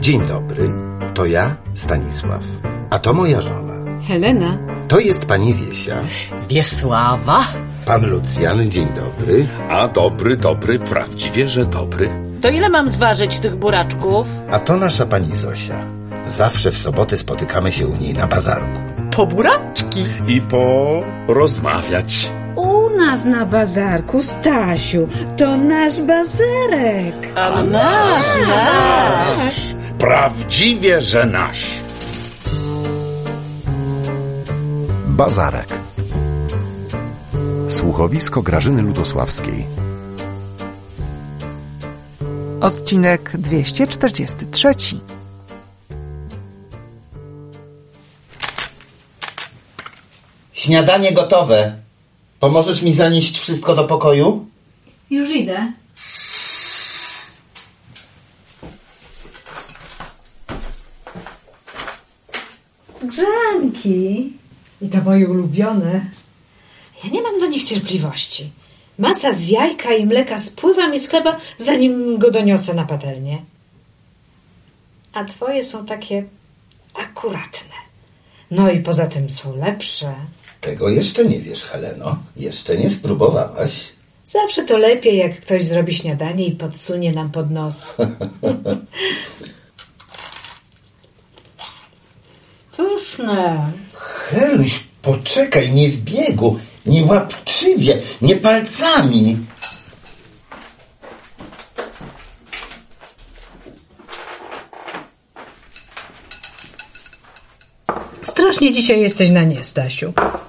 Dzień dobry, to ja, Stanisław, a to moja żona. Helena. To jest pani Wiesia. Wiesława. Pan Lucjan, dzień dobry. A dobry, prawdziwie, że dobry. To ile mam zważyć tych buraczków? A to nasza pani Zosia. Zawsze w soboty spotykamy się u niej na bazarku. Po buraczki. I porozmawiać. U nas na bazarku, Stasiu, to nasz bazarek. A nasz. Prawdziwie, że nasz. Bazarek. Słuchowisko Grażyny Ludosławskiej. Odcinek 243. Śniadanie gotowe. Pomożesz mi zanieść wszystko do pokoju? Już idę. Grzanki. I to moje ulubione. Ja nie mam do nich cierpliwości. Masa z jajka i mleka spływa mi z chleba, zanim go doniosę na patelnię. A twoje są takie akuratne. No i poza tym są lepsze. Tego jeszcze nie wiesz, Heleno. Jeszcze nie spróbowałaś. Zawsze to lepiej, jak ktoś zrobi śniadanie i podsunie nam pod nos. Pyszne. Heluś, poczekaj, nie w biegu, nie łapczywie, nie palcami. Strasznie dzisiaj jesteś na nie, Stasiu.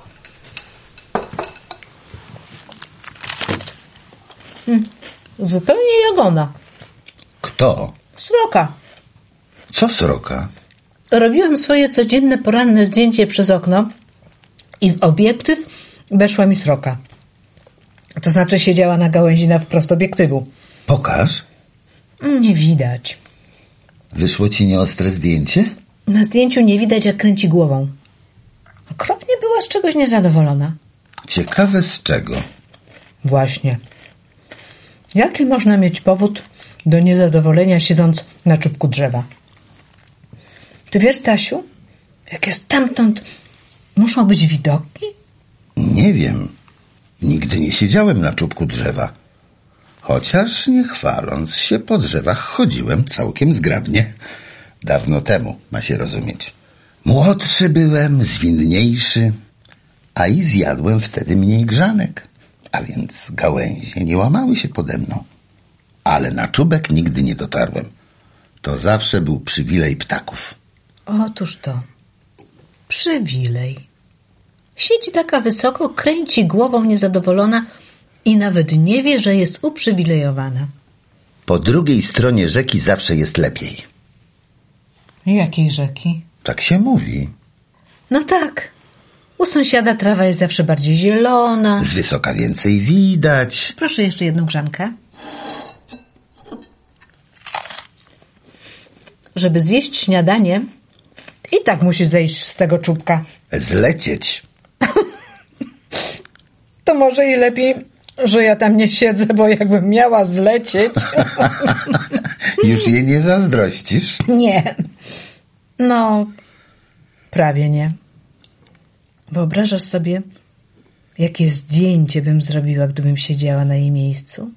Zupełnie jak ona. Kto? Sroka. Co sroka? Robiłem swoje codzienne poranne zdjęcie przez okno i w obiektyw weszła mi sroka. To znaczy siedziała na gałęzi na wprost obiektywu. Pokaż. Nie widać. Wyszło ci nieostre zdjęcie? Na zdjęciu nie widać, jak kręci głową. Okropnie była z czegoś niezadowolona. Ciekawe z czego? Właśnie. Jaki można mieć powód do niezadowolenia, siedząc na czubku drzewa? Ty wiesz, Stasiu, jakie stamtąd muszą być widoki? Nie wiem. Nigdy nie siedziałem na czubku drzewa. Chociaż, nie chwaląc się, po drzewach chodziłem całkiem zgrabnie. Dawno temu, ma się rozumieć. Młodszy byłem, zwinniejszy, a i zjadłem wtedy mniej grzanek. A więc gałęzie nie łamały się pode mną. Ale na czubek nigdy nie dotarłem. To zawsze był przywilej ptaków. Otóż to. Przywilej. Siedzi taka wysoko, kręci głową niezadowolona i nawet nie wie, że jest uprzywilejowana. Po drugiej stronie rzeki zawsze jest lepiej. Jakiej rzeki? Tak się mówi. No tak. U sąsiada trawa jest zawsze bardziej zielona. Z wysoka więcej widać. Proszę jeszcze jedną grzankę. Żeby zjeść śniadanie, i tak musi zejść z tego czubka. Zlecieć. To może i lepiej, że ja tam nie siedzę, bo jakbym miała zlecieć... Już jej nie zazdrościsz? Nie. No, prawie nie. Wyobrażasz sobie, jakie zdjęcie bym zrobiła, gdybym siedziała na jej miejscu?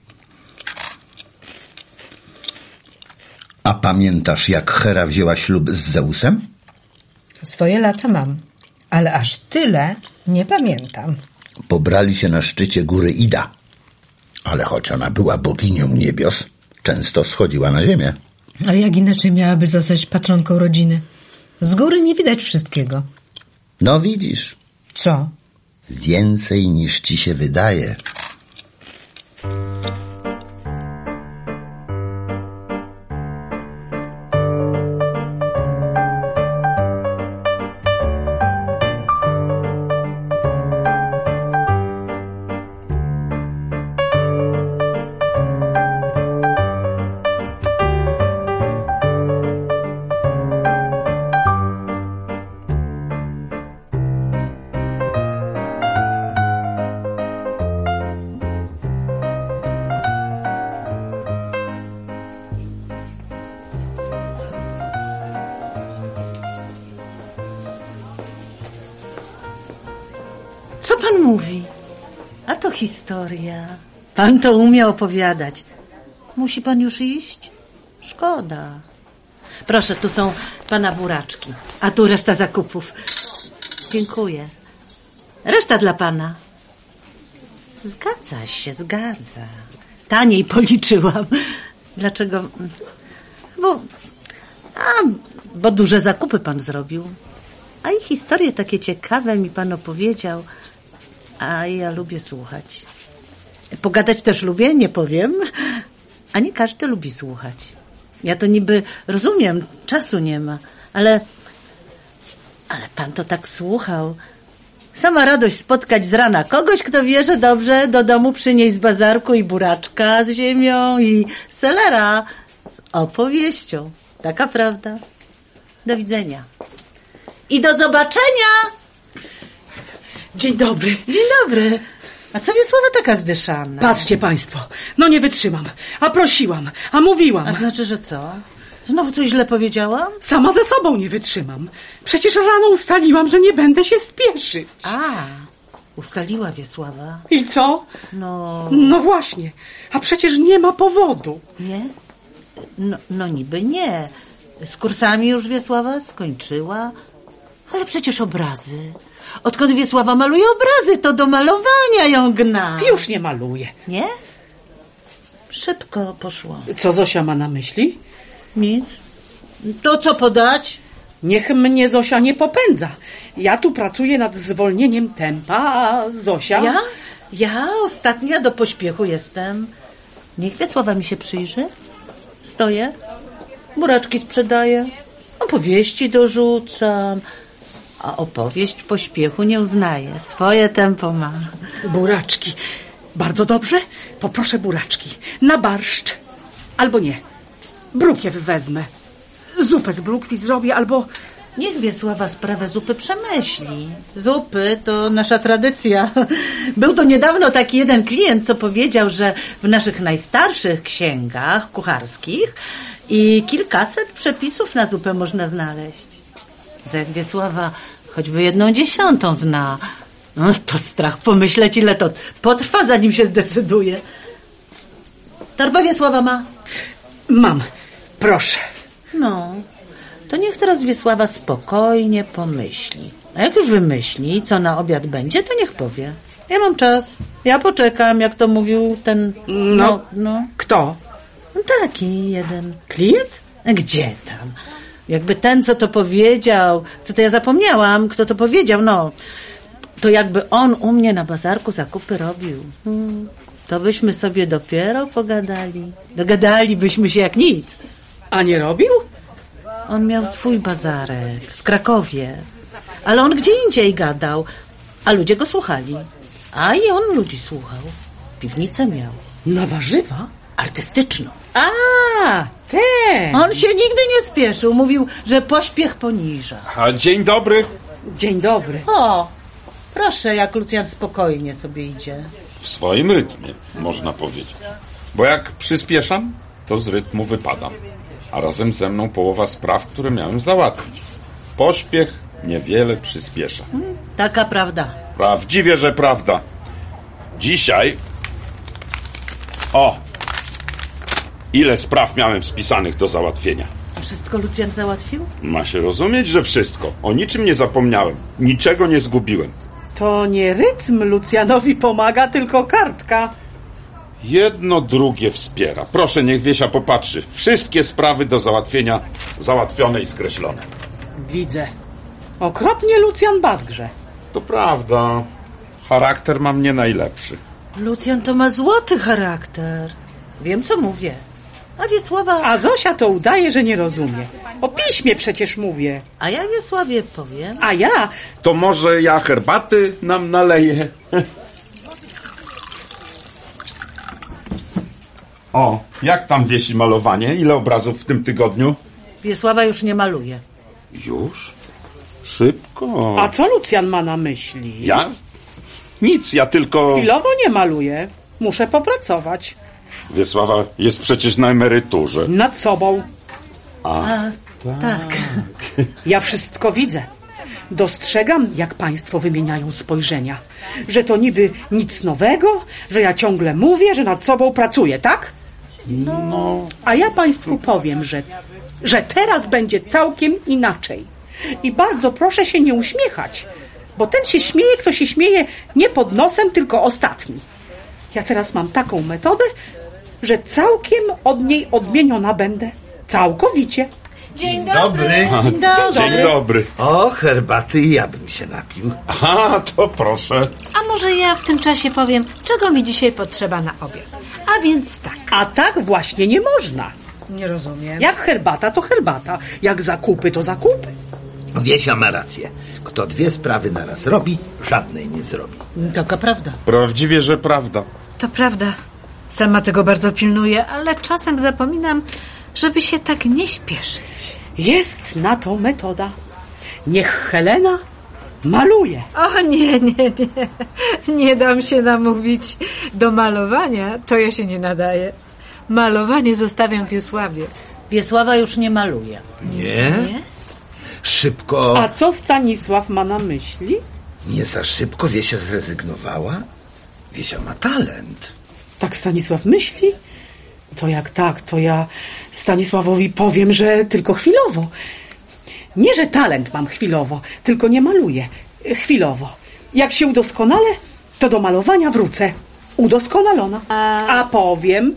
A pamiętasz, jak Hera wzięła ślub z Zeusem? Swoje lata mam, ale aż tyle nie pamiętam. Pobrali się na szczycie góry Ida. Ale choć ona była boginią niebios, często schodziła na ziemię. A jak inaczej miałaby zostać patronką rodziny? Z góry nie widać wszystkiego. No widzisz. Co? Więcej niż ci się wydaje. Co pan mówi? A to historia. Pan to umie opowiadać. Musi pan już iść? Szkoda. Proszę, tu są pana buraczki, a tu reszta zakupów. Dziękuję. Reszta dla pana. Zgadza się, zgadza. Taniej policzyłam. Dlaczego? Bo duże zakupy pan zrobił. A i historie takie ciekawe mi pan opowiedział. A ja lubię słuchać. Pogadać też lubię, nie powiem. A nie każdy lubi słuchać. Ja to niby rozumiem, czasu nie ma, ale pan to tak słuchał. Sama radość spotkać z rana kogoś, kto wie, że dobrze do domu przynieść z bazarku i buraczka z ziemią i selera z opowieścią. Taka prawda. Do widzenia. I do zobaczenia! Dzień dobry. Dzień dobry. A co Wiesława taka zdyszana? Patrzcie państwo, no nie wytrzymam. A prosiłam, a mówiłam. A znaczy, że co? Znowu coś źle powiedziałam? Sama ze sobą nie wytrzymam. Przecież rano ustaliłam, że nie będę się spieszyć. Ustaliła Wiesława. I co? No właśnie, a przecież nie ma powodu. Nie? No niby nie. Z kursami już Wiesława skończyła. Ale przecież obrazy. Odkąd Wiesława maluje obrazy, to do malowania ją gna. Już nie maluję. Nie? Szybko poszło. Co Zosia ma na myśli? Nic. To co podać? Niech mnie Zosia nie popędza. Ja tu pracuję nad zwolnieniem tempa, a Zosia... Ja ostatnia do pośpiechu jestem. Niech Wiesława mi się przyjrzy. Stoję. Buraczki sprzedaję. Opowieści dorzucam. A opowieść pośpiechu nie uznaje. Swoje tempo ma. Buraczki. Bardzo dobrze. Poproszę buraczki. Na barszcz. Albo nie. Brukiew wezmę. Zupę z brukwi zrobię, albo... Niech Wiesława sprawę zupy przemyśli. Zupy to nasza tradycja. Był to niedawno taki jeden klient, co powiedział, że w naszych najstarszych księgach kucharskich i kilkaset przepisów na zupę można znaleźć. To jak Wiesława choćby 1/10 zna, to strach pomyśleć, ile to potrwa, zanim się zdecyduje. Torba Wiesława ma? Mam. Proszę. To niech teraz Wiesława spokojnie pomyśli. A jak już wymyśli, co na obiad będzie, to niech powie. Ja mam czas. Ja poczekam, jak to mówił ten... Kto? Taki jeden. Klient? Gdzie tam? Jakby ten, co to powiedział, co to ja zapomniałam, kto to powiedział, to jakby on u mnie na bazarku zakupy robił. To byśmy sobie dopiero pogadali. Dogadalibyśmy się jak nic. A nie robił? On miał swój bazarek w Krakowie, ale on gdzie indziej gadał, a ludzie go słuchali. A i on ludzi słuchał. Piwnicę miał. Na warzywa? Artystyczną. Ten! On się nigdy nie spieszył. Mówił, że pośpiech poniża. A dzień dobry. Dzień dobry. O, proszę, jak Lucjan spokojnie sobie idzie. W swoim rytmie, można powiedzieć. Bo jak przyspieszam, to z rytmu wypadam. A razem ze mną połowa spraw, które miałem załatwić. Pośpiech niewiele przyspiesza. Taka prawda. Prawdziwie, że prawda. Dzisiaj... Ile spraw miałem spisanych do załatwienia. Wszystko Lucjan załatwił? Ma się rozumieć, że wszystko. O niczym nie zapomniałem. Niczego nie zgubiłem. To nie rytm Lucjanowi pomaga, tylko kartka. Jedno drugie wspiera. Proszę, niech Wiesia popatrzy. Wszystkie sprawy do załatwienia załatwione i skreślone. Widzę. Okropnie Lucjan bazgrze. To prawda. Charakter mam nie najlepszy. Lucjan to ma złoty charakter. Wiem, co mówię. A Wiesława... A Zosia to udaje, że nie rozumie. O piśmie przecież mówię. A ja Wiesławie powiem. A ja... To może ja herbaty nam naleję? Jak tam Wiesi malowanie? Ile obrazów w tym tygodniu? Wiesława już nie maluje. Już? Szybko. A co Lucjan ma na myśli? Ja? Nic, ja tylko... Chwilowo nie maluję. Muszę popracować. Wiesława jest przecież na emeryturze. Nad sobą. Tak. Ja wszystko widzę. Dostrzegam, jak państwo wymieniają spojrzenia. Że to niby nic nowego, że ja ciągle mówię, że nad sobą pracuję, tak? No, A ja państwu powiem, że teraz będzie całkiem inaczej. I bardzo proszę się nie uśmiechać, bo ten się śmieje, kto się śmieje nie pod nosem, tylko ostatni. Ja teraz mam taką metodę, że całkiem od niej odmieniona będę. Całkowicie. Dzień Dobry. dzień dobry. O, herbaty ja bym się napił. Aha, to proszę. A może ja w tym czasie powiem, czego mi dzisiaj potrzeba na obiad. A więc tak. A tak właśnie nie można. Nie rozumiem. Jak herbata, to herbata. Jak zakupy, to zakupy. Wiesia ma rację. Kto dwie sprawy naraz robi, żadnej nie zrobi. Taka prawda. Prawdziwie, że prawda. To prawda. Sama tego bardzo pilnuję, ale czasem zapominam, żeby się tak nie śpieszyć. Jest na to metoda. Niech Helena maluje. O nie. Nie dam się namówić. Do malowania to ja się nie nadaję. Malowanie zostawiam Wiesławie. Wiesława już nie maluje. Nie? Szybko. A co Stanisław ma na myśli? Nie za szybko Wiesia zrezygnowała? Wiesia ma talent. Tak Stanisław myśli? To jak tak, to ja Stanisławowi powiem, że tylko chwilowo. Nie, że talent mam chwilowo, tylko nie maluję. Chwilowo. Jak się udoskonalę, to do malowania wrócę. Udoskonalona. A powiem,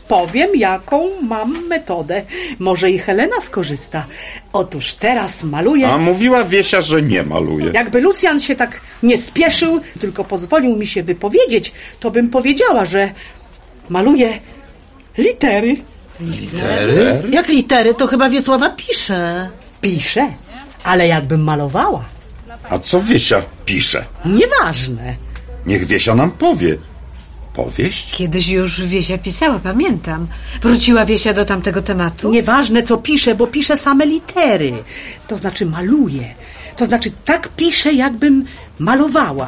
jaką mam metodę. Może i Helena skorzysta. Otóż teraz maluję. A mówiła Wiesia, że nie maluje. Jakby Lucjan się tak nie spieszył, tylko pozwolił mi się wypowiedzieć, to bym powiedziała, że maluję litery. Litery? Jak litery, to chyba Wiesława pisze. Piszę, ale jakbym malowała. A co Wiesia pisze? Nieważne. Niech Wiesia nam powie. Powieść? Kiedyś już Wiesia pisała, pamiętam. Wróciła Wiesia do tamtego tematu. Nieważne, co piszę, bo piszę same litery. To znaczy maluję. To znaczy tak piszę, jakbym malowała.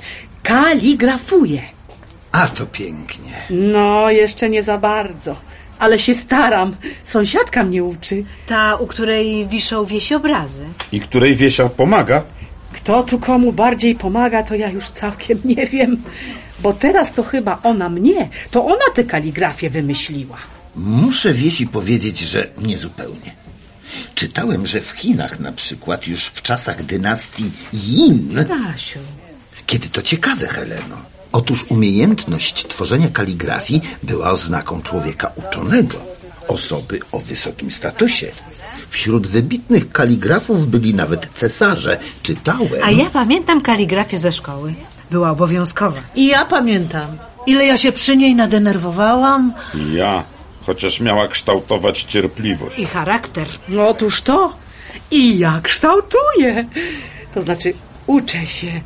Kaligrafuję. A to pięknie. No, jeszcze nie za bardzo. Ale się staram. Sąsiadka mnie uczy. Ta, u której wiszą Wiesi obrazy. I której Wiesia pomaga? Kto tu komu bardziej pomaga, to ja już całkiem nie wiem. Bo teraz to chyba ona mnie, to ona tę kaligrafię wymyśliła. Muszę Wiesi powiedzieć, że niezupełnie. Czytałem, że w Chinach na przykład już w czasach dynastii Yin... Stasiu. Kiedy to ciekawe, Heleno. Otóż umiejętność tworzenia kaligrafii była oznaką człowieka uczonego, osoby o wysokim statusie. Wśród wybitnych kaligrafów byli nawet cesarze. Czytałem... A ja pamiętam kaligrafię ze szkoły. Była obowiązkowa. I ja pamiętam, ile ja się przy niej nadenerwowałam. I ja, chociaż miała kształtować cierpliwość. I charakter. No otóż to. I ja kształtuję. To znaczy uczę się.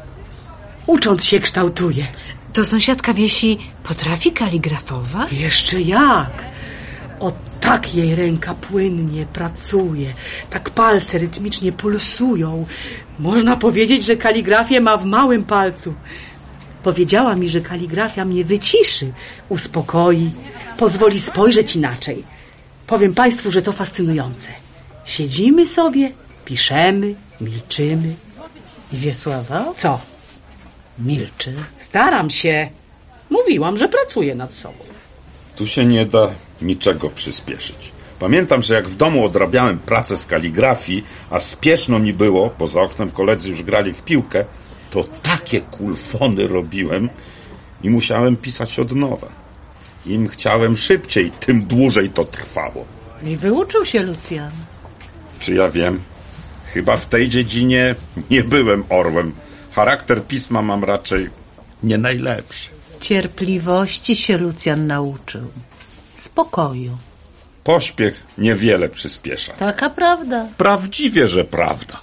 Ucząc się kształtuję. To sąsiadka Wiesi potrafi kaligrafować? Jeszcze jak. O tak jej ręka płynnie pracuje. Tak palce rytmicznie pulsują. Można powiedzieć, że kaligrafię ma w małym palcu. Powiedziała mi, że kaligrafia mnie wyciszy, uspokoi, pozwoli spojrzeć inaczej. Powiem państwu, że to fascynujące. Siedzimy sobie, piszemy, milczymy. I Wiesława? Co? Milczy. Staram się. Mówiłam, że pracuję nad sobą. Tu się nie da niczego przyspieszyć. Pamiętam, że jak w domu odrabiałem pracę z kaligrafii, a spieszno mi było, bo za oknem koledzy już grali w piłkę, to takie kulfony robiłem i musiałem pisać od nowa. Im chciałem szybciej, tym dłużej to trwało. I wyuczył się Lucjan. Czy ja wiem? Chyba w tej dziedzinie nie byłem orłem. Charakter pisma mam raczej nie najlepszy. Cierpliwości się Lucjan nauczył. Spokoju. Pośpiech niewiele przyspiesza. Taka prawda. Prawdziwie, że prawda.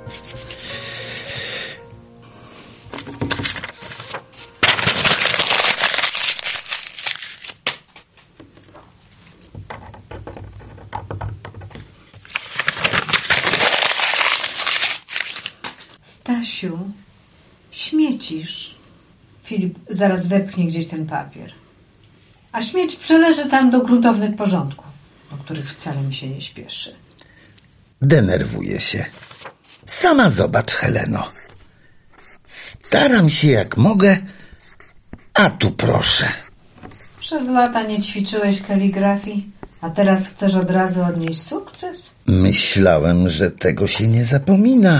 Stasiu, śmiecisz. Filip zaraz wepchnie gdzieś ten papier. A śmieć przeleży tam do gruntownych porządków, do których wcale mi się nie śpieszy. Denerwuję się. Sama zobacz, Heleno. Staram się jak mogę, a tu proszę. Przez lata nie ćwiczyłeś kaligrafii, a teraz chcesz od razu odnieść sukces? Myślałem, że tego się nie zapomina.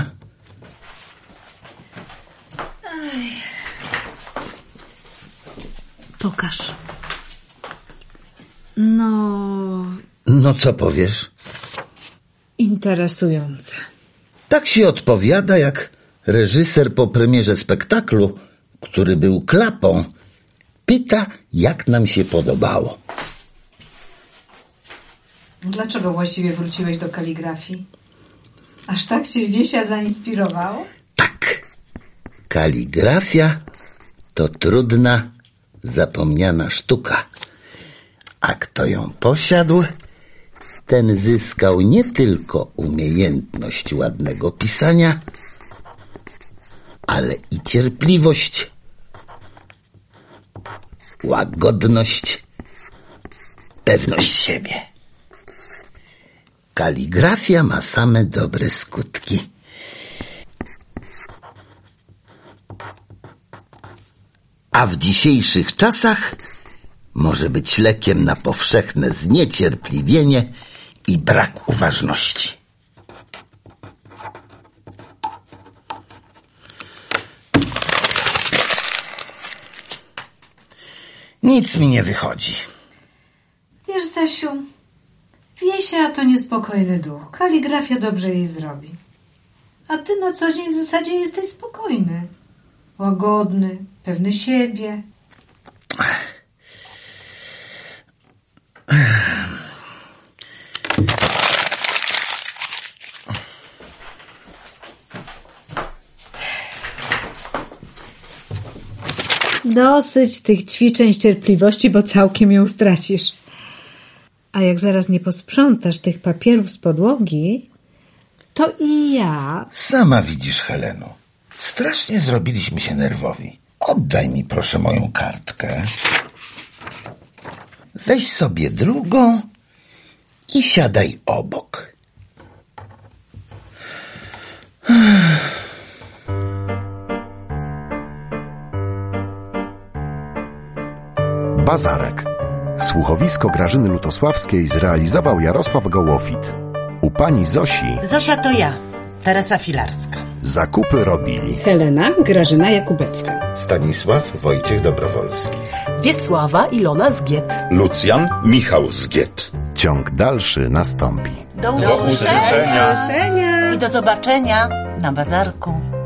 Pokaż. No... No co powiesz? Interesujące. Tak się odpowiada, jak reżyser po premierze spektaklu, który był klapą, pyta, jak nam się podobało. Dlaczego właściwie wróciłeś do kaligrafii? Aż tak cię Wiesia zainspirowało? Tak. Kaligrafia to trudna, zapomniana sztuka. A kto ją posiadł, ten zyskał nie tylko umiejętność ładnego pisania, ale i cierpliwość, łagodność, pewność siebie. Kaligrafia ma same dobre skutki. A w dzisiejszych czasach może być lekiem na powszechne zniecierpliwienie i brak uważności. Nic mi nie wychodzi. Wiesz, Stasiu, Wiesia to niespokojny duch. Kaligrafia dobrze jej zrobi. A ty na co dzień w zasadzie jesteś spokojny. Łagodny, pewny siebie. Dosyć tych ćwiczeń cierpliwości, bo całkiem ją stracisz. A jak zaraz nie posprzątasz tych papierów z podłogi, to i ja... Sama widzisz, Heleno. Strasznie zrobiliśmy się nerwowi. Oddaj mi proszę moją kartkę. Weź sobie drugą i siadaj obok. Bazarek. Słuchowisko Grażyny Lutosławskiej zrealizował Jarosław Gołofit. U pani Zosi Zosia to ja, Teresa Filarska. zakupy robili Helena Grażyna Jakubecka. Stanisław Wojciech Dobrowolski. Wiesława Ilona Zgiet. Lucjan Michał Zgiet. Ciąg dalszy nastąpi. Do usłyszenia. I do zobaczenia na bazarku.